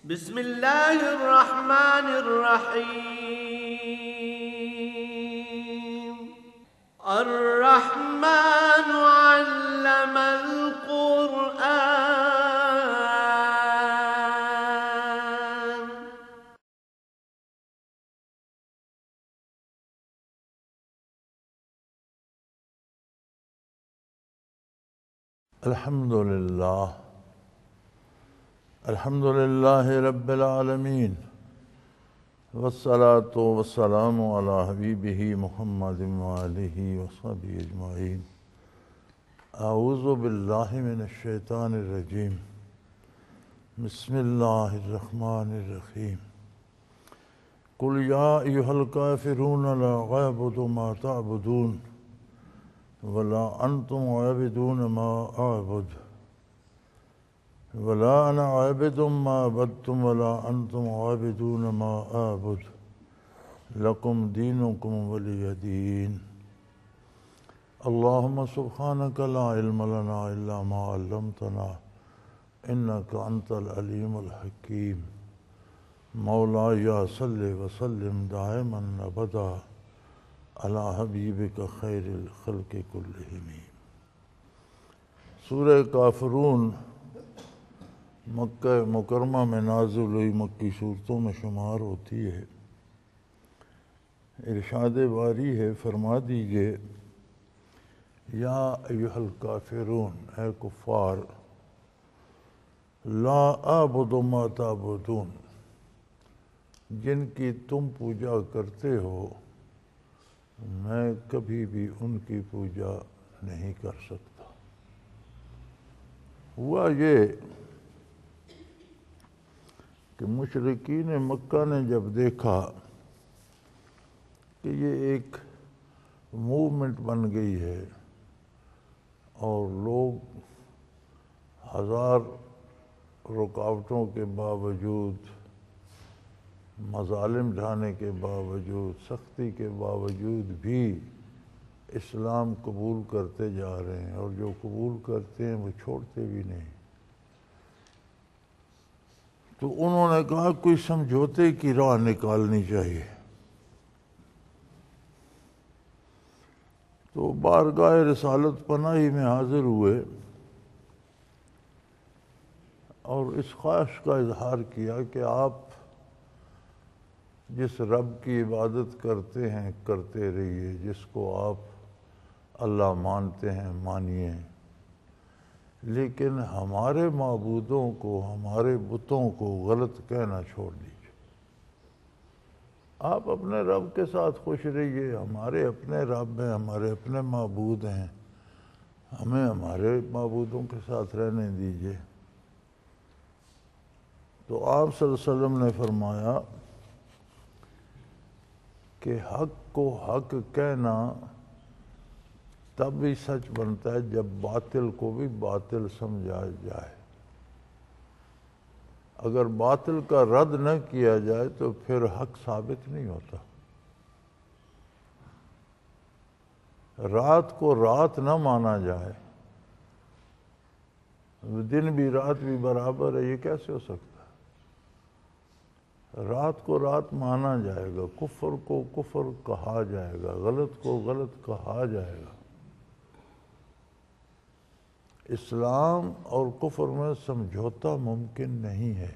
بسم اللہ الرحمن الرحیم الرحمن علم القرآن الحمد للہ رب العالمین والصلاة والسلام علی حبیبہ محمد وآلہ وصحبہ اجمعین۔ اعوذ باللہ من الشیطان الرجیم، بسم اللہ الرحمن الرحیم۔ قل یا ایہا الکافرون لا اعبد ما تعبدون ولا انتم عابدون ما اعبد ولا انا عابد ما عبدتم ولا انتم عابدون ما اعبد لکم دینکم ولی دین۔ اللہم سبحانک لا علم لنا الا ما علمتنا انک انت العلیم الحکیم۔ مولاي صل وسلم دائما ابدا علی حبیبک خیر الخلق کلہم۔ سورہ کافرون مکہ مکرمہ میں نازل ہوئی مکی صورتوں میں شمار ہوتی ہے۔ ارشاد باری ہے، فرما دیجئے یا ایہا الکافرون، اے کفار، لا اعبد ما تعبدون، جن کی تم پوجا کرتے ہو میں کبھی بھی ان کی پوجا نہیں کر سکتا۔ ہوا یہ کہ مشرکین مکہ نے جب دیکھا کہ یہ ایک موومنٹ بن گئی ہے اور لوگ ہزار رکاوٹوں کے باوجود، مظالم ڈھانے کے باوجود، سختی کے باوجود بھی اسلام قبول کرتے جا رہے ہیں، اور جو قبول کرتے ہیں وہ چھوڑتے بھی نہیں، تو انہوں نے کہا کوئی سمجھوتے کی راہ نکالنی چاہیے۔ تو بارگاہ رسالت پناہی میں حاضر ہوئے اور اس خواہش کا اظہار کیا کہ آپ جس رب کی عبادت کرتے ہیں کرتے رہیے، جس کو آپ اللہ مانتے ہیں مانیے، لیکن ہمارے معبودوں کو، ہمارے بتوں کو غلط کہنا چھوڑ دیجیے۔ آپ اپنے رب کے ساتھ خوش رہیے، ہمارے اپنے رب ہیں، ہمارے اپنے معبود ہیں، ہمیں ہمارے معبودوں کے ساتھ رہنے دیجیے۔ تو آپ صلی اللہ علیہ وسلم نے فرمایا کہ حق کو حق کہنا تب بھی سچ بنتا ہے جب باطل کو بھی باطل سمجھا جائے۔ اگر باطل کا رد نہ کیا جائے تو پھر حق ثابت نہیں ہوتا۔ رات کو رات نہ مانا جائے، دن بھی رات بھی برابر ہے، یہ کیسے ہو سکتا ہے؟ رات کو رات مانا جائے گا، کفر کو کفر کہا جائے گا، غلط کو غلط کہا جائے گا۔ اسلام اور کفر میں سمجھوتا ممکن نہیں ہے۔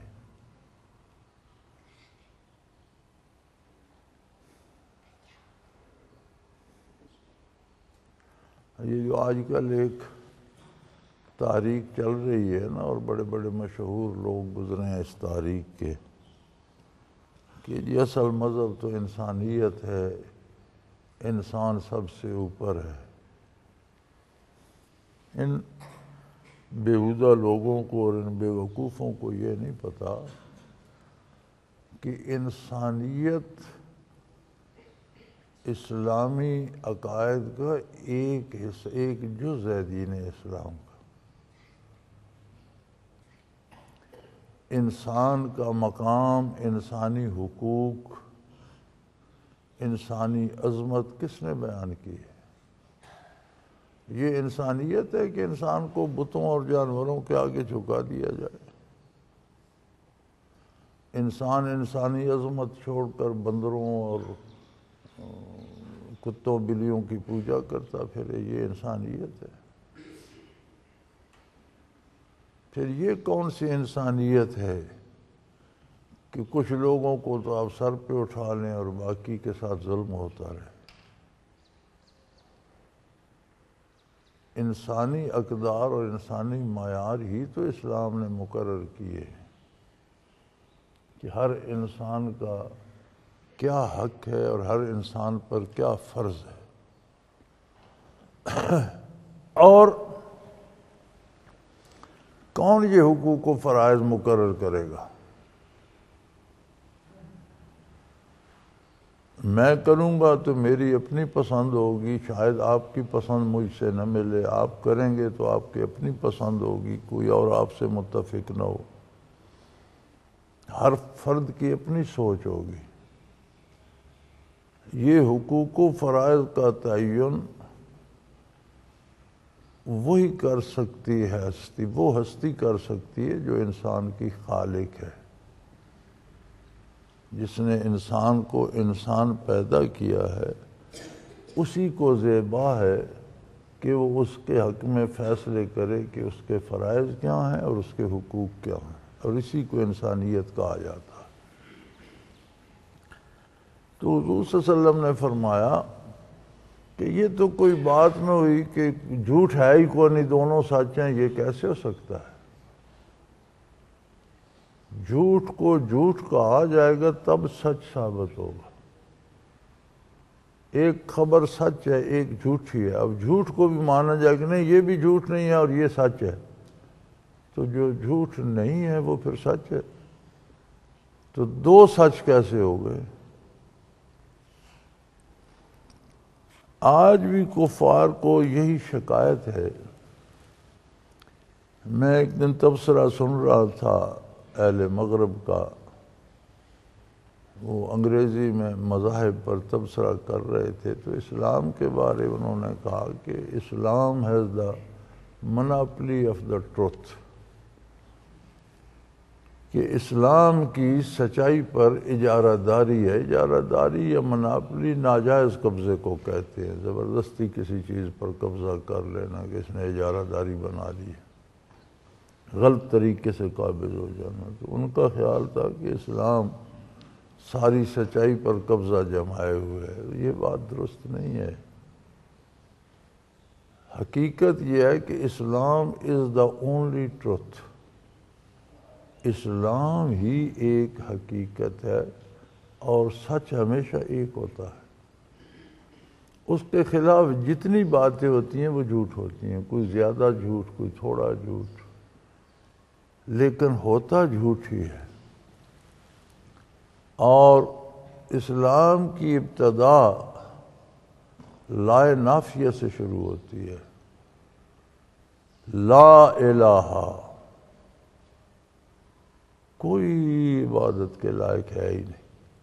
یہ جو آج کل ایک تاریخ چل رہی ہے نا، اور بڑے بڑے مشہور لوگ گزرے ہیں اس تاریخ کے، کہ یہ اصل مذہب تو انسانیت ہے، انسان سب سے اوپر ہے۔ ان بیہودہ لوگوں کو اور ان بیوقوفوں کو یہ نہیں پتا کہ انسانیت اسلامی عقائد کا ایک جز ہے دین اسلام کا۔ انسان کا مقام، انسانی حقوق، انسانی عظمت کس نے بیان کی ہے؟ یہ انسانیت ہے کہ انسان کو بتوں اور جانوروں کے آگے جھکا دیا جائے؟ انسان انسانی عظمت چھوڑ کر بندروں اور کتوں بلیوں کی پوجا کرتا پھرے، یہ انسانیت ہے؟ پھر یہ کون سی انسانیت ہے کہ کچھ لوگوں کو تو آپ سر پہ اٹھا لیں اور باقی کے ساتھ ظلم ہوتا رہے؟ انسانی اقدار اور انسانی معیار ہی تو اسلام نے مقرر کیے کہ ہر انسان کا کیا حق ہے اور ہر انسان پر کیا فرض ہے۔ اور کون یہ حقوق و فرائض مقرر کرے گا؟ میں کروں گا تو میری اپنی پسند ہوگی، شاید آپ کی پسند مجھ سے نہ ملے، آپ کریں گے تو آپ کی اپنی پسند ہوگی، کوئی اور آپ سے متفق نہ ہو، ہر فرد کی اپنی سوچ ہوگی۔ یہ حقوق و فرائض کا تعین وہی کر سکتی ہے ہستی، وہ ہستی کر سکتی ہے جو انسان کی خالق ہے، جس نے انسان کو انسان پیدا کیا ہے۔ اسی کو زیبا ہے کہ وہ اس کے حق میں فیصلے کرے کہ اس کے فرائض کیا ہیں اور اس کے حقوق کیا ہیں، اور اسی کو انسانیت کہا جاتا ہے۔ تو حضور صلی اللہ علیہ وسلم نے فرمایا کہ یہ تو کوئی بات نہ ہوئی کہ جھوٹ ہے ہی کوئی نہیں، دونوں سچ ہیں، یہ کیسے ہو سکتا ہے؟ جھوٹ کو جھوٹ کہا جائے گا تب سچ ثابت ہوگا۔ ایک خبر سچ ہے، ایک جھوٹی ہے، اب جھوٹ کو بھی مانا جائے کہ نہیں یہ بھی جھوٹ نہیں ہے اور یہ سچ ہے، تو جو جھوٹ نہیں ہے وہ پھر سچ ہے، تو دو سچ کیسے ہو گئے؟ آج بھی کفار کو یہی شکایت ہے۔ میں ایک دن تبصرہ سن رہا تھا اہل مغرب کا، وہ انگریزی میں مذاہب پر تبصرہ کر رہے تھے، تو اسلام کے بارے انہوں نے کہا کہ Islam has the monopoly of the truth, کہ اسلام کی سچائی پر اجارہ داری ہے۔ اجارہ داری یا مناپلی ناجائز قبضے کو کہتے ہیں، زبردستی کسی چیز پر قبضہ کر لینا کہ اس نے اجارہ داری بنا لی، غلط طریقے سے قابض ہو جانا۔ تو ان کا خیال تھا کہ اسلام ساری سچائی پر قبضہ جمائے ہوئے ہے، یہ بات درست نہیں ہے۔ حقیقت یہ ہے کہ اسلام از دا اونلی ٹروتھ، اسلام ہی ایک حقیقت ہے اور سچ ہمیشہ ایک ہوتا ہے۔ اس کے خلاف جتنی باتیں ہوتی ہیں وہ جھوٹ ہوتی ہیں، کوئی زیادہ جھوٹ، کوئی تھوڑا جھوٹ، لیکن ہوتا جھوٹ ہی ہے۔ اور اسلام کی ابتدا لا نافیہ سے شروع ہوتی ہے، لا الہ، کوئی عبادت کے لائق ہے ہی نہیں،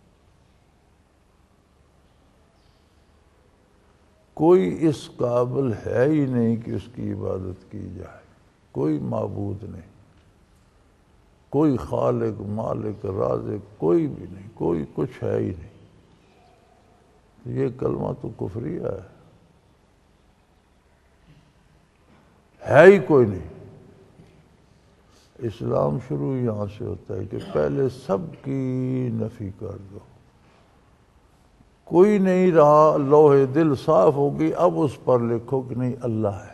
کوئی اس قابل ہے ہی نہیں کہ اس کی عبادت کی جائے، کوئی معبود نہیں، کوئی خالق مالک رازق کوئی بھی نہیں، کوئی کچھ ہے ہی نہیں۔ یہ کلمہ تو کفریہ ہے ہی کوئی نہیں۔ اسلام شروع یہاں سے ہوتا ہے کہ پہلے سب کی نفی کر دو، کوئی نہیں رہا، لوح دل صاف ہوگی، اب اس پر لکھو کہ نہیں اللہ ہے،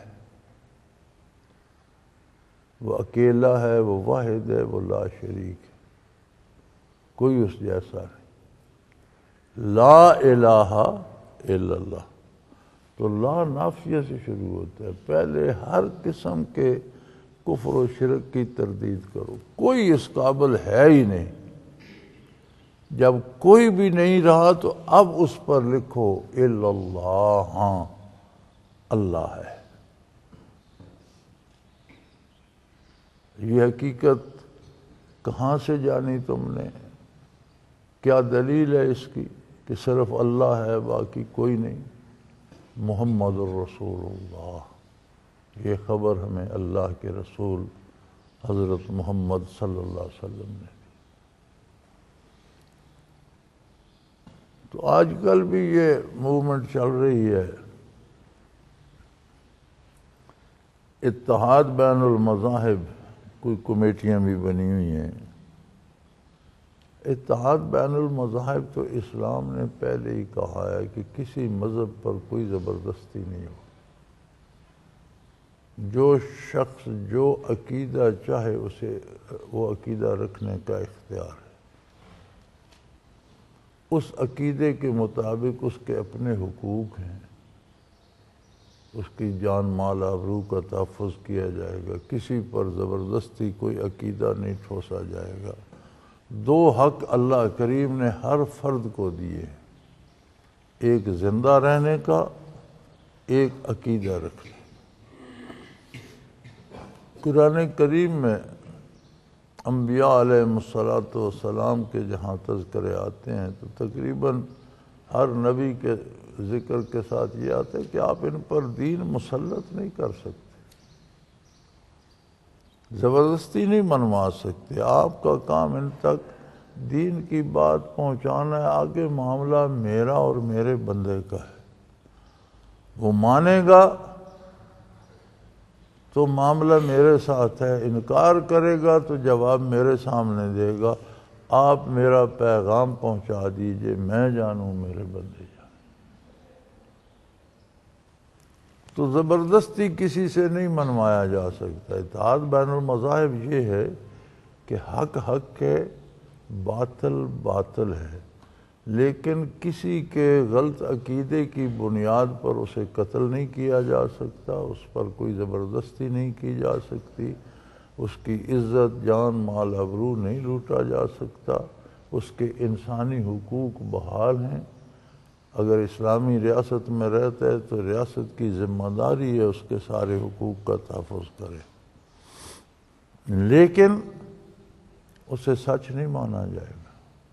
وہ اکیلا ہے، وہ واحد ہے، وہ لا شریک ہے، کوئی اس جیسا نہیں، لا الہ الا اللہ۔ تو لا نافیہ سے شروع ہوتا ہے، پہلے ہر قسم کے کفر و شرک کی تردید کرو، کوئی اس قابل ہے ہی نہیں۔ جب کوئی بھی نہیں رہا تو اب اس پر لکھو الا اللہ، ہاں اللہ ہے۔ یہ حقیقت کہاں سے جانی تم نے؟ کیا دلیل ہے اس کی کہ صرف اللہ ہے باقی کوئی نہیں؟ محمد الرسول اللہ، یہ خبر ہمیں اللہ کے رسول حضرت محمد صلی اللہ علیہ وسلم نے دی۔ تو آج کل بھی یہ موومنٹ چل رہی ہے، اتحاد بین المذاہب، کوئی کمیٹیاں بھی بنی ہوئی ہیں۔ اتحاد بین المذاہب تو اسلام نے پہلے ہی کہا ہے کہ کسی مذہب پر کوئی زبردستی نہیں ہو، جو شخص جو عقیدہ چاہے اسے وہ عقیدہ رکھنے کا اختیار ہے، اس عقیدے کے مطابق اس کے اپنے حقوق ہیں، اس کی جان مال آبرو کا تحفظ کیا جائے گا، کسی پر زبردستی کوئی عقیدہ نہیں ٹھوسا جائے گا۔ دو حق اللہ کریم نے ہر فرد کو دیے، ایک زندہ رہنے کا، ایک عقیدہ رکھنے۔ قرآن کریم میں انبیاء علیہ الصلوۃ کے جہاں تذکرے آتے ہیں تو تقریباً ہر نبی کے ذکر کے ساتھ یہ آتا ہے کہ آپ ان پر دین مسلط نہیں کر سکتے، زبردستی نہیں منوا سکتے، آپ کا کام ان تک دین کی بات پہنچانا ہے، آگے معاملہ میرا اور میرے بندے کا ہے، وہ مانے گا تو معاملہ میرے ساتھ ہے، انکار کرے گا تو جواب میرے سامنے دے گا، آپ میرا پیغام پہنچا دیجئے، میں جانوں میرے بندے جانیں۔ تو زبردستی کسی سے نہیں منوایا جا سکتا۔ اتحاد بین المذاہب یہ ہے کہ حق حق ہے، باطل باطل ہے، لیکن کسی کے غلط عقیدے کی بنیاد پر اسے قتل نہیں کیا جا سکتا، اس پر کوئی زبردستی نہیں کی جا سکتی، اس کی عزت جان مال آبرو نہیں لوٹا جا سکتا، اس کے انسانی حقوق بحال ہیں۔ اگر اسلامی ریاست میں رہتا ہے تو ریاست کی ذمہ داری ہے اس کے سارے حقوق کا تحفظ کرے، لیکن اسے سچ نہیں مانا جائے گا۔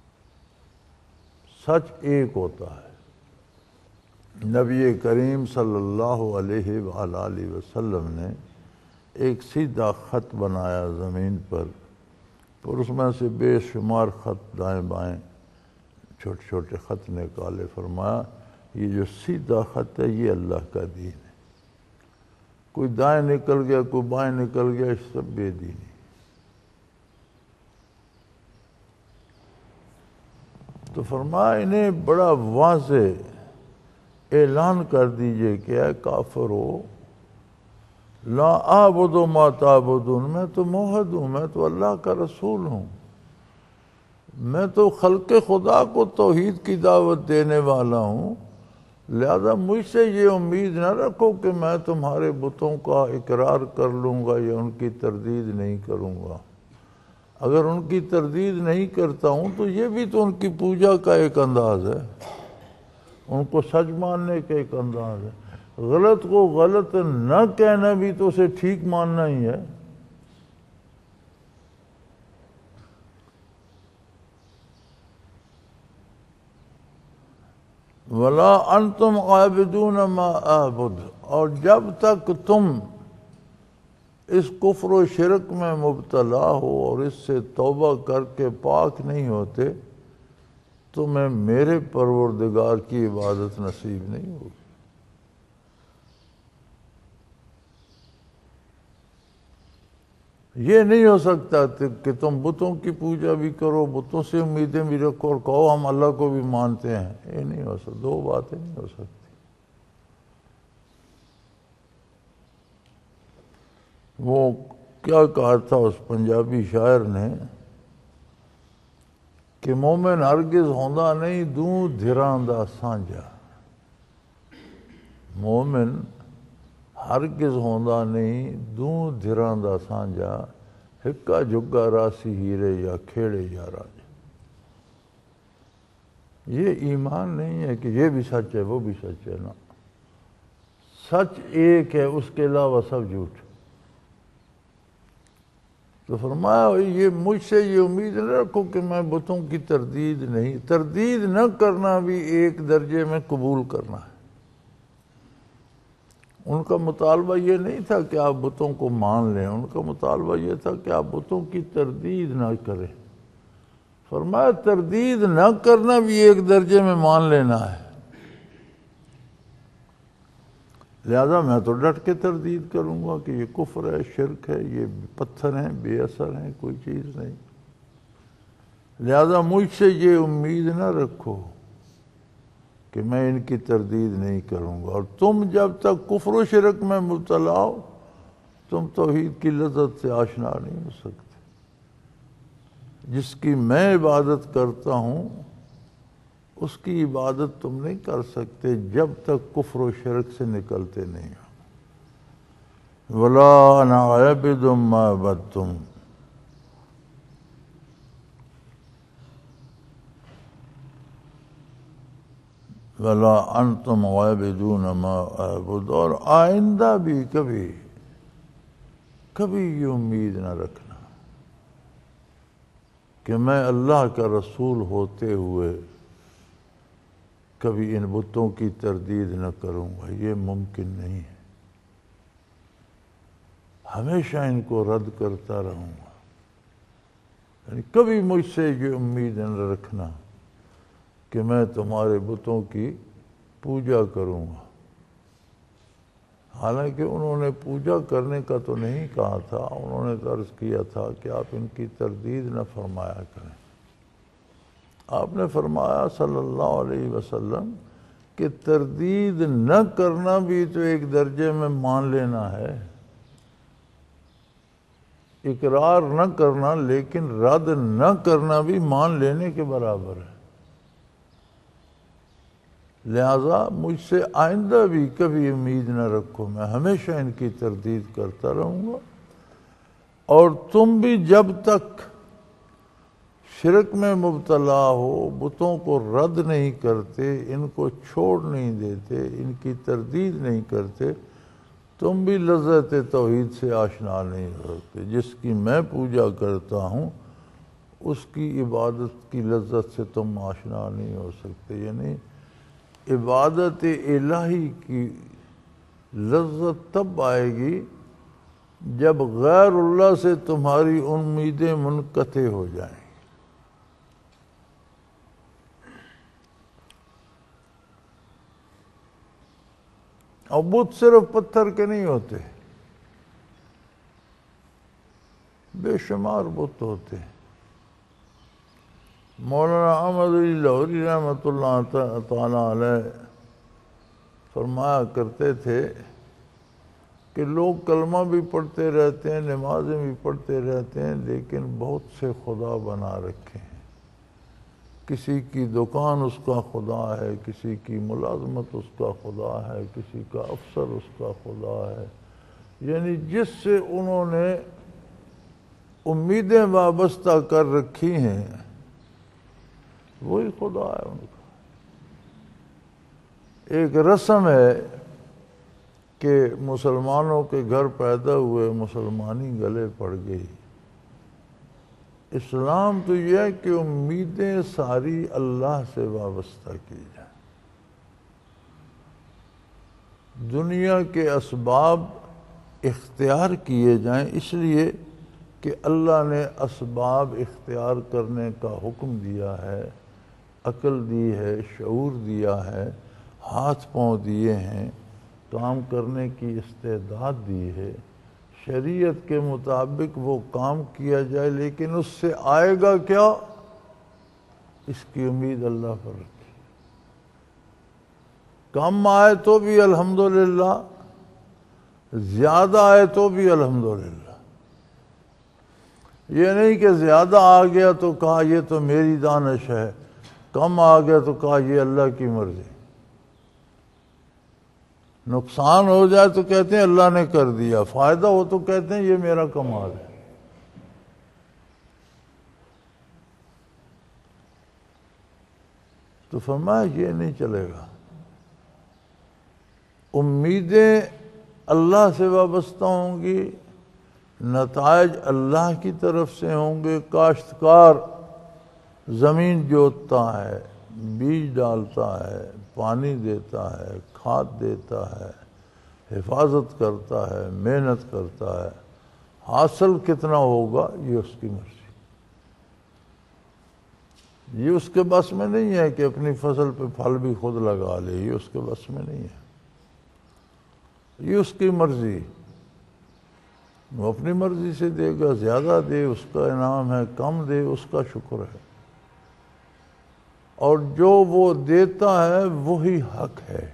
سچ ایک ہوتا ہے۔ نبی کریم صلی اللہ علیہ وآلہ وسلم نے ایک سیدھا خط بنایا زمین پر، اور اس میں سے بے شمار خط دائیں بائیں چھوٹے چھوٹے خط نکالے، فرمایا یہ جو سیدھا خط ہے یہ اللہ کا دین ہے، کوئی دائیں نکل گیا کوئی بائیں نکل گیا، اس سب بے دینی۔ تو فرمایا انہیں بڑا واضح اعلان کر دیجئے کہ اے کافرو، لا اعبد ما تعبدون، میں تو موحد ہوں، میں تو اللہ کا رسول ہوں، میں تو خلق خدا کو توحید کی دعوت دینے والا ہوں، لہذا مجھ سے یہ امید نہ رکھو کہ میں تمہارے بتوں کا اقرار کر لوں گا یا ان کی تردید نہیں کروں گا۔ اگر ان کی تردید نہیں کرتا ہوں تو یہ بھی تو ان کی پوجا کا ایک انداز ہے، ان کو سچ ماننے کا ایک انداز ہے، غلط کو غلط نہ کہنا بھی تو اسے ٹھیک ماننا ہی ہے۔ وَلَا أَنْتُمْ عَابِدُونَ مَا أَعْبُدُ، اور جب تک تم اس کفر و شرک میں مبتلا ہو اور اس سے توبہ کر کے پاک نہیں ہوتے، تمہیں میرے پروردگار کی عبادت نصیب نہیں ہوگی۔ یہ نہیں ہو سکتا کہ تم بتوں کی پوجا بھی کرو، بتوں سے امیدیں بھی رکھو اور کہو ہم اللہ کو بھی مانتے ہیں، یہ نہیں ہو سکتا، دو باتیں نہیں ہو سکتی۔ وہ کیا کہا تھا اس پنجابی شاعر نے کہ مومن ہرگز ہوندا نہیں دوں دھراں دا سانجا، مومن ہرگز ہوندا نہیں دوں دھراں دا سانجا، ہکا جھگا راسی ہیرے یا کھیڑے یا راجا۔ یہ ایمان نہیں ہے کہ یہ بھی سچ ہے وہ بھی سچ ہے، نا، سچ ایک ہے، اس کے علاوہ سب جھوٹ۔ تو فرمایا یہ مجھ سے یہ امید نہ رکھو کہ میں بتوں کی تردید نہیں، تردید نہ کرنا بھی ایک درجے میں قبول کرنا ہے۔ ان کا مطالبہ یہ نہیں تھا کہ آپ بتوں کو مان لیں، ان کا مطالبہ یہ تھا کہ آپ بتوں کی تردید نہ کریں۔ فرمایا تردید نہ کرنا بھی ایک درجے میں مان لینا ہے، لہذا میں تو ڈٹ کے تردید کروں گا کہ یہ کفر ہے، شرک ہے، یہ پتھر ہیں، بے اثر ہیں، کوئی چیز نہیں۔ لہذا مجھ سے یہ امید نہ رکھو کہ میں ان کی تردید نہیں کروں گا، اور تم جب تک کفر و شرک میں مبتلا ہو تم توحید کی لذت سے آشنا نہیں ہو سکتے۔ جس کی میں عبادت کرتا ہوں اس کی عبادت تم نہیں کر سکتے جب تک کفر و شرک سے نکلتے نہیں ہو۔ وَلَا أَنَا عَابِدٌ مَا عَبَدتُّمْ، وَلَا أَنْتُمْ عَابِدُونَ مَا أَعْبُدُ، اور آئندہ بھی کبھی یہ امید نہ رکھنا کہ میں اللہ کا رسول ہوتے ہوئے کبھی ان بتوں کی تردید نہ کروں گا، یہ ممکن نہیں ہے۔ ہمیشہ ان کو رد کرتا رہوں گا، یعنی کبھی مجھ سے یہ امید نہ رکھنا کہ میں تمہارے بتوں کی پوجا کروں گا۔ حالانکہ انہوں نے پوجا کرنے کا تو نہیں کہا تھا، انہوں نے عرض کیا تھا کہ آپ ان کی تردید نہ فرمایا کریں۔ آپ نے فرمایا صلی اللہ علیہ وسلم کہ تردید نہ کرنا بھی تو ایک درجے میں مان لینا ہے، اقرار نہ کرنا لیکن رد نہ کرنا بھی مان لینے کے برابر ہے۔ لہذا مجھ سے آئندہ بھی کبھی امید نہ رکھو، میں ہمیشہ ان کی تردید کرتا رہوں گا، اور تم بھی جب تک شرک میں مبتلا ہو، بتوں کو رد نہیں کرتے، ان کو چھوڑ نہیں دیتے، ان کی تردید نہیں کرتے، تم بھی لذت توحید سے آشنا نہیں ہو سکتے۔ جس کی میں پوجا کرتا ہوں اس کی عبادت کی لذت سے تم آشنا نہیں ہو سکتے، یعنی عبادت الہی کی لذت تب آئے گی جب غیر اللہ سے تمہاری امیدیں منقطع ہو جائیں۔ اور بت صرف پتھر کے نہیں ہوتے، بے شمار بت ہوتے ہیں۔ مولانا احمد علی لاہوری رحمۃ اللہ تعالی علیہ فرمایا کرتے تھے کہ لوگ کلمہ بھی پڑھتے رہتے ہیں، نمازیں بھی پڑھتے رہتے ہیں، لیکن بہت سے خدا بنا رکھے ہیں۔ کسی کی دکان اس کا خدا ہے، کسی کی ملازمت اس کا خدا ہے، کسی کا افسر اس کا خدا ہے، یعنی جس سے انہوں نے امیدیں وابستہ کر رکھی ہیں وہی خدا ہے ان کا۔ ایک رسم ہے کہ مسلمانوں کے گھر پیدا ہوئے، مسلمانی گلے پڑ گئی۔ اسلام تو یہ ہے کہ امیدیں ساری اللہ سے وابستہ کی جائیں، دنیا کے اسباب اختیار کیے جائیں، اس لیے کہ اللہ نے اسباب اختیار کرنے کا حکم دیا ہے، عقل دی ہے، شعور دیا ہے، ہاتھ پاؤں دیے ہیں، کام کرنے کی استعداد دی ہے، شریعت کے مطابق وہ کام کیا جائے، لیکن اس سے آئے گا کیا اس کی امید اللہ پر رکھے۔ کم آئے تو بھی الحمدللہ، زیادہ آئے تو بھی الحمدللہ۔ یہ نہیں کہ زیادہ آ گیا تو کہا یہ تو میری دانش ہے، کم آ گیا تو کہا یہ اللہ کی مرضی۔ نقصان ہو جائے تو کہتے ہیں اللہ نے کر دیا، فائدہ ہو تو کہتے ہیں یہ میرا کمال ہے۔ تو فرمایا یہ نہیں چلے گا، امیدیں اللہ سے وابستہ ہوں گی، نتائج اللہ کی طرف سے ہوں گے۔ کاشتکار زمین جوتتا ہے، بیج ڈالتا ہے، پانی دیتا ہے، کھاد دیتا ہے، حفاظت کرتا ہے، محنت کرتا ہے، حاصل کتنا ہوگا یہ اس کی مرضی۔ یہ اس کے بس میں نہیں ہے کہ اپنی فصل پہ پھل بھی خود لگا لے، یہ اس کے بس میں نہیں ہے، یہ اس کی مرضی، وہ اپنی مرضی سے دے گا، زیادہ دے اس کا انعام ہے، کم دے اس کا شکر ہے، اور جو وہ دیتا ہے وہی حق ہے۔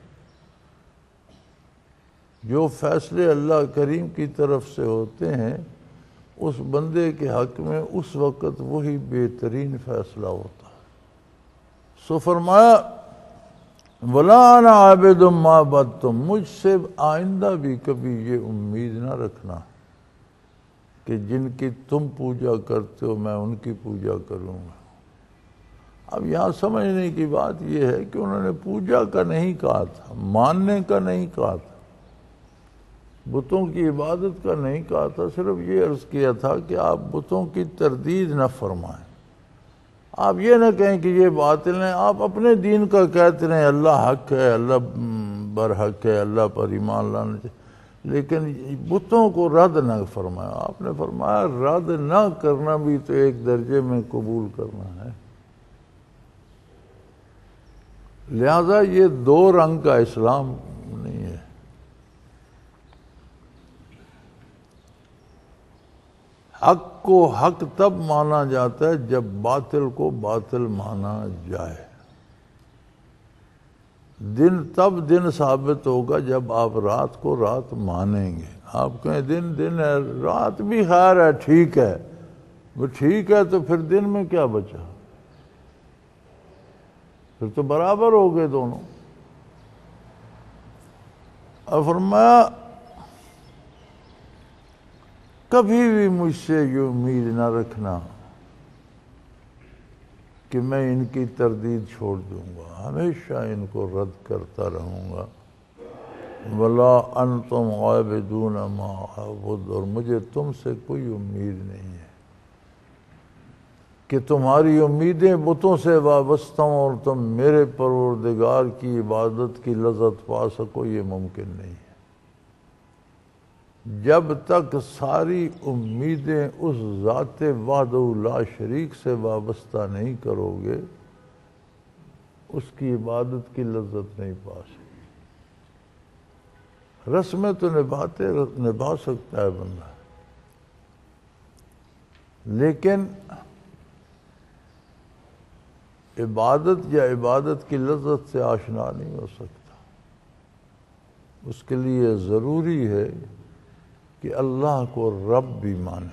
جو فیصلے اللہ کریم کی طرف سے ہوتے ہیں اس بندے کے حق میں اس وقت وہی بہترین فیصلہ ہوتا ہے۔ سو فرمایا وَلَا أَنَا عَابِدٌ مَا عَبَدتُّم، مجھ سے آئندہ بھی کبھی یہ امید نہ رکھنا کہ جن کی تم پوجا کرتے ہو میں ان کی پوجا کروں گا۔ اب یہاں سمجھنے کی بات یہ ہے کہ انہوں نے پوجا کا نہیں کہا تھا، ماننے کا نہیں کہا تھا، بتوں کی عبادت کا نہیں کہا تھا، صرف یہ عرض کیا تھا کہ آپ بتوں کی تردید نہ فرمائیں، آپ یہ نہ کہیں کہ یہ باطل ہیں، آپ اپنے دین کا کہتے رہیں اللہ حق ہے، اللہ برحق ہے، اللہ پر ایمان لانا چاہیے، لیکن بتوں کو رد نہ فرمایا۔ آپ نے فرمایا رد نہ کرنا بھی تو ایک درجے میں قبول کرنا ہے، لہذا یہ دو رنگ کا اسلام نہیں ہے۔ حق کو حق تب مانا جاتا ہے جب باطل کو باطل مانا جائے۔ دن تب دن ثابت ہوگا جب آپ رات کو رات مانیں گے۔ آپ کہیں دن دن ہے، رات بھی خیر ہے، ٹھیک ہے، وہ ٹھیک ہے تو پھر دن میں کیا بچا؟ پھر تو برابر ہو گئے دونوں۔ اور فرمایا کبھی بھی مجھ سے یہ امید نہ رکھنا کہ میں ان کی تردید چھوڑ دوں گا، ہمیشہ ان کو رد کرتا رہوں گا۔ وَلَا أَنْتُمْ عَابِدُونَ مَا أَعْبُدُ، اور مجھے تم سے کوئی امید نہیں ہے کہ تمہاری امیدیں بتوں سے وابستہ ہوں اور تم میرے پروردگار کی عبادت کی لذت پا سکو، یہ ممکن نہیں ہے۔ جب تک ساری امیدیں اس ذات وحدہ لا شریک سے وابستہ نہیں کرو گے اس کی عبادت کی لذت نہیں پا سکتے۔ رسمیں تو نبھا سکتا ہے بندہ، لیکن عبادت یا عبادت کی لذت سے آشنا نہیں ہو سکتا۔ اس کے لیے ضروری ہے کہ اللہ کو رب بھی مانے۔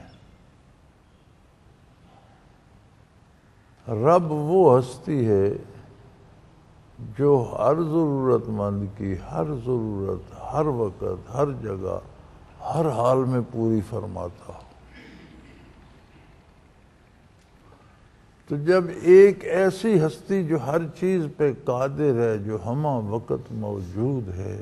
رب وہ ہستی ہے جو ہر ضرورت مند کی ہر ضرورت ہر وقت ہر جگہ ہر حال میں پوری فرماتا ہو۔ تو جب ایک ایسی ہستی جو ہر چیز پہ قادر ہے، جو ہمہ وقت موجود ہے،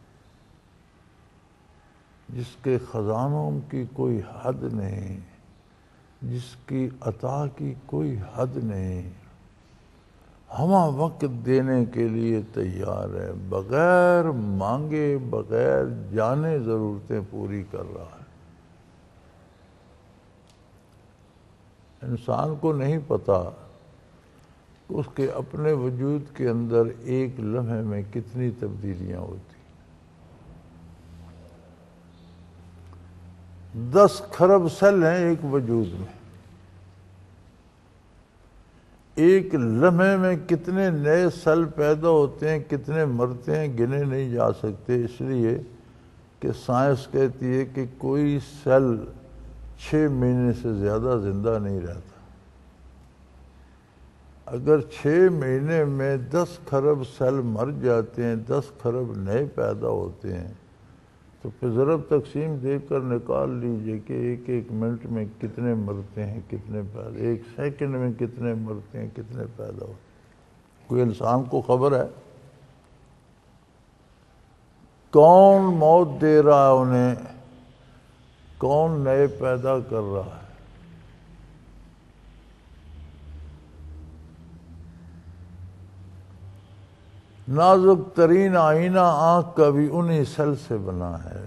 جس کے خزانوں کی کوئی حد نہیں، جس کی عطا کی کوئی حد نہیں، ہمہ وقت دینے کے لیے تیار ہے، بغیر مانگے بغیر جانے ضرورتیں پوری کر رہا ہے۔ انسان کو نہیں پتا کہ اس کے اپنے وجود کے اندر ایک لمحے میں کتنی تبدیلیاں ہوتی۔ 10 کھرب سیل ہیں ایک وجود میں، ایک لمحے میں کتنے نئے سیل پیدا ہوتے ہیں، کتنے مرتے ہیں، گنے نہیں جا سکتے، اس لیے کہ سائنس کہتی ہے کہ کوئی سیل 6 مہینے سے زیادہ زندہ نہیں رہتا۔ اگر 6 مہینے میں 10 کھرب سیل مر جاتے ہیں، 10 کھرب نئے پیدا ہوتے ہیں، تو پھر ضرب تقسیم دے کر نکال لیجئے کہ ایک منٹ میں کتنے مرتے ہیں، کتنے پیدا، ایک سیکنڈ میں کتنے مرتے ہیں، کتنے پیدا ہوتے ہیں۔ کوئی انسان کو خبر ہے کون موت دے رہا ہے انہیں، کون نئے پیدا کر رہا ہے؟ نازک ترین آئینہ آنکھ کا بھی انہی سیل سے بنا ہے،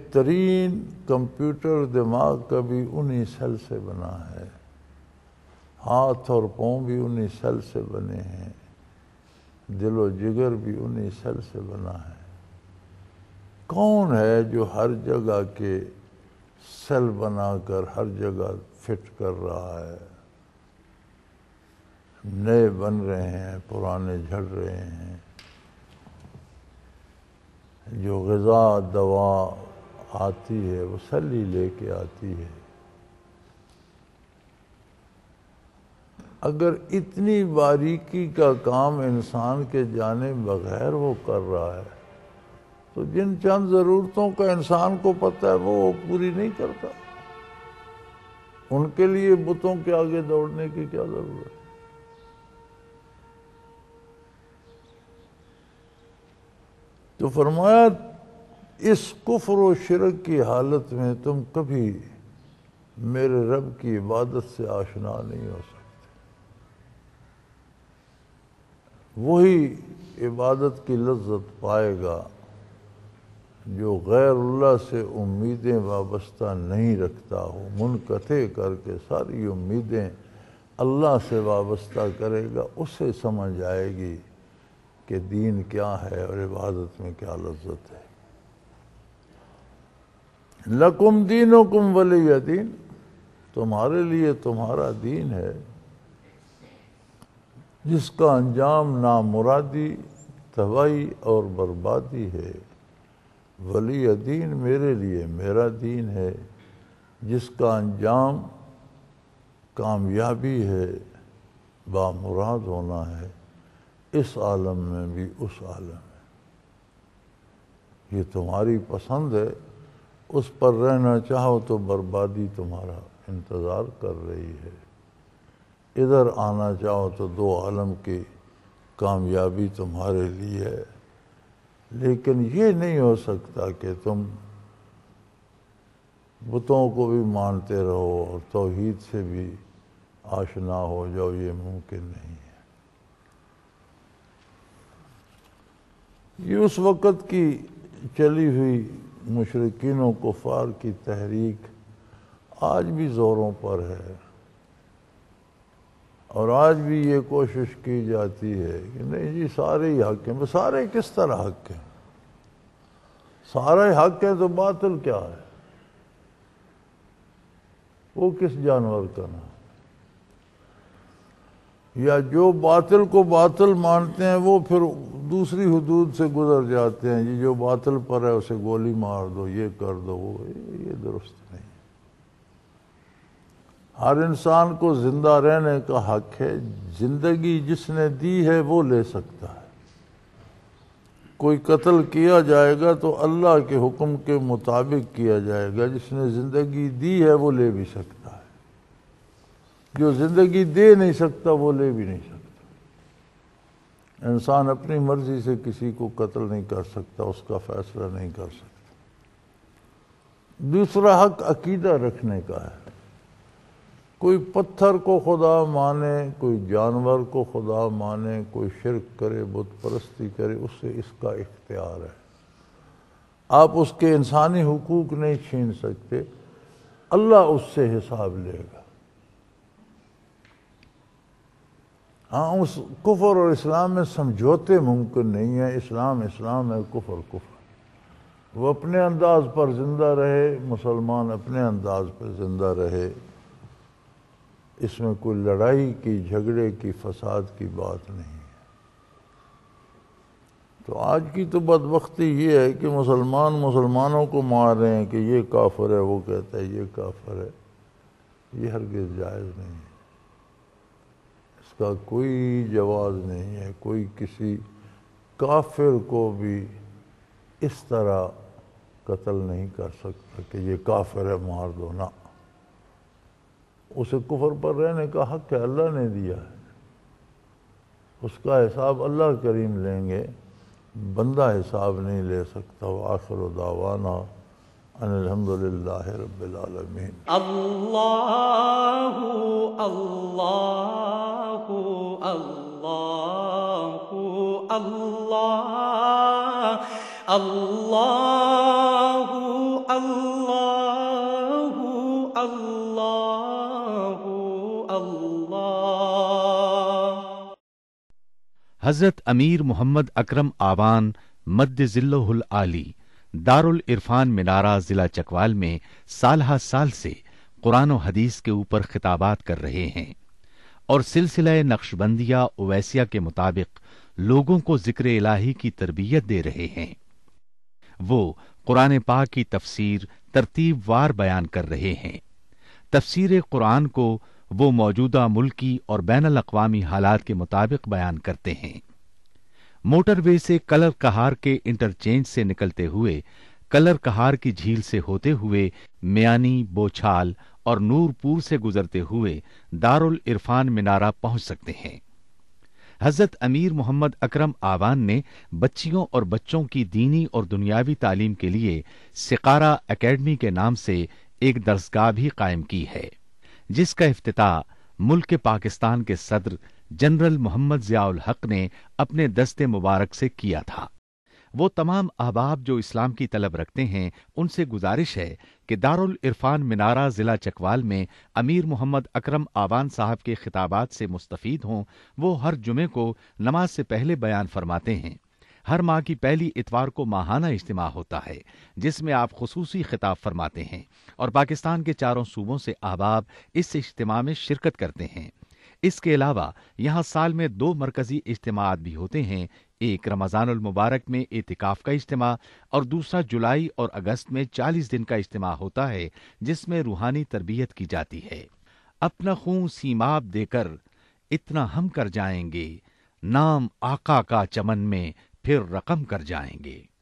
بہترین کمپیوٹر دماغ کا بھی انہی سیل سے بنا ہے، ہاتھ اور پاؤں بھی انہی سیل سے بنے ہیں، دل و جگر بھی انہی سیل سے بنا ہے۔ کون ہے جو ہر جگہ کے سیل بنا کر ہر جگہ فٹ کر رہا ہے؟ نئے بن رہے ہیں، پرانے جھڑ رہے ہیں۔ جو غذا دوا آتی ہے وہ سیل ہی لے کے آتی ہے۔ اگر اتنی باریکی کا کام انسان کے جانے بغیر وہ کر رہا ہے تو جن چند ضرورتوں کا انسان کو پتہ ہے وہ پوری نہیں کرتا، ان کے لیے بتوں کے آگے دوڑنے کی کیا ضرورت ہے؟ تو فرمایا اس کفر و شرک کی حالت میں تم کبھی میرے رب کی عبادت سے آشنا نہیں ہو سکتے۔ وہی عبادت کی لذت پائے گا جو غیر اللہ سے امیدیں وابستہ نہیں رکھتا ہو، منقطع کر کے ساری امیدیں اللہ سے وابستہ کرے گا، اسے سمجھ آئے گی کہ دین کیا ہے اور عبادت میں کیا لذت ہے۔ لکم دینکم ولی دین، تمہارے لیے تمہارا دین ہے جس کا انجام نامرادی، تباہی اور بربادی ہے۔ ولی دین میرے لیے میرا دین ہے جس کا انجام کامیابی ہے، بامراد ہونا ہے، اس عالم میں بھی اس عالم میں۔ یہ تمہاری پسند ہے، اس پر رہنا چاہو تو بربادی تمہارا انتظار کر رہی ہے، ادھر آنا چاہو تو دو عالم کی کامیابی تمہارے لیے ہے۔ لیکن یہ نہیں ہو سکتا کہ تم بتوں کو بھی مانتے رہو اور توحید سے بھی آشنا ہو جاؤ، یہ ممکن نہیں ہے۔ یہ اس وقت کی چلی ہوئی مشرکین و کفار کی تحریک آج بھی زوروں پر ہے، اور آج بھی یہ کوشش کی جاتی ہے کہ نہیں جی سارے ہی حق ہیں۔ سارے کس طرح حق ہیں؟ سارے حق ہیں تو باطل کیا ہے؟ وہ کس جانور کا نام؟ یا جو باطل کو باطل مانتے ہیں وہ پھر دوسری حدود سے گزر جاتے ہیں، جی جو باطل پر ہے اسے گولی مار دو، یہ کر دو، وہ یہ درست نہیں۔ ہر انسان کو زندہ رہنے کا حق ہے، زندگی جس نے دی ہے وہ لے سکتا ہے۔ کوئی قتل کیا جائے گا تو اللہ کے حکم کے مطابق کیا جائے گا، جس نے زندگی دی ہے وہ لے بھی سکتا ہے، جو زندگی دے نہیں سکتا وہ لے بھی نہیں سکتا۔ انسان اپنی مرضی سے کسی کو قتل نہیں کر سکتا، اس کا فیصلہ نہیں کر سکتا۔ دوسرا حق عقیدہ رکھنے کا ہے۔ کوئی پتھر کو خدا مانے، کوئی جانور کو خدا مانے، کوئی شرک کرے، بت پرستی کرے، اس سے اس کا اختیار ہے۔ آپ اس کے انسانی حقوق نہیں چھین سکتے، اللہ اس سے حساب لے گا۔ ہاں اس کفر اور اسلام میں سمجھوتے ممکن نہیں ہیں، اسلام اسلام ہے، کفر کفر۔ وہ اپنے انداز پر زندہ رہے، مسلمان اپنے انداز پر زندہ رہے، اس میں کوئی لڑائی کی، جھگڑے کی، فساد کی بات نہیں ہے۔ تو آج کی تو بدبختی یہ ہے کہ مسلمان مسلمانوں کو مار رہے ہیں کہ یہ کافر ہے، وہ کہتا ہے یہ کافر ہے۔ یہ ہرگز جائز نہیں ہے، اس کا کوئی جواز نہیں ہے۔ کوئی کسی کافر کو بھی اس طرح قتل نہیں کر سکتا کہ یہ کافر ہے مار دو، نہ۔ اسے کفر پر رہنے کا حق ہے، اللہ نے دیا ہے، اس کا حساب اللہ کریم لیں گے، بندہ حساب نہیں لے سکتا۔ وآخر دعوانا ان الحمدللہ رب العالمین۔ اللہ اللہ اللہ اللہ اللہ اللہ اللہ اللہ حضرت امیر محمد اکرم آوان مد ذلہ العالی دارل عرفان منارہ ضلع چکوال میں سالہ سال سے قرآن و حدیث کے اوپر خطابات کر رہے ہیں اور سلسلہ نقشبندیہ اویسیہ کے مطابق لوگوں کو ذکر الہی کی تربیت دے رہے ہیں۔ وہ قرآن پاک کی تفسیر ترتیب وار بیان کر رہے ہیں۔ تفسیر قرآن کو وہ موجودہ ملکی اور بین الاقوامی حالات کے مطابق بیان کرتے ہیں۔ موٹر وے سے کلر کہار کے انٹرچینج سے نکلتے ہوئے کلر کہار کی جھیل سے ہوتے ہوئے میانی، بوچھال اور نورپور سے گزرتے ہوئے دارالعرفان منارہ پہنچ سکتے ہیں۔ حضرت امیر محمد اکرم آوان نے بچیوں اور بچوں کی دینی اور دنیاوی تعلیم کے لیے سقارہ اکیڈمی کے نام سے ایک درسگاہ بھی قائم کی ہے، جس کا افتتاح ملک پاکستان کے صدر جنرل محمد ضیاء الحق نے اپنے دست مبارک سے کیا تھا۔ وہ تمام احباب جو اسلام کی طلب رکھتے ہیں ان سے گزارش ہے کہ دارالعرفان منارہ ضلع چکوال میں امیر محمد اکرم آوان صاحب کے خطابات سے مستفید ہوں۔ وہ ہر جمعے کو نماز سے پہلے بیان فرماتے ہیں۔ ہر ماہ کی پہلی اتوار کو ماہانہ اجتماع ہوتا ہے جس میں آپ خصوصی خطاب فرماتے ہیں اور پاکستان کے چاروں صوبوں سے احباب اس اجتماع میں شرکت کرتے ہیں۔ اس کے علاوہ یہاں سال میں 2 مرکزی اجتماعات بھی ہوتے ہیں، ایک رمضان المبارک میں اعتکاف کا اجتماع اور دوسرا جولائی اور اگست میں 40 دن کا اجتماع ہوتا ہے جس میں روحانی تربیت کی جاتی ہے۔ اپنا خون سیماب دے کر اتنا ہم کر جائیں گے، نام آقا کا چمن میں پھر رقم کر جائیں گے۔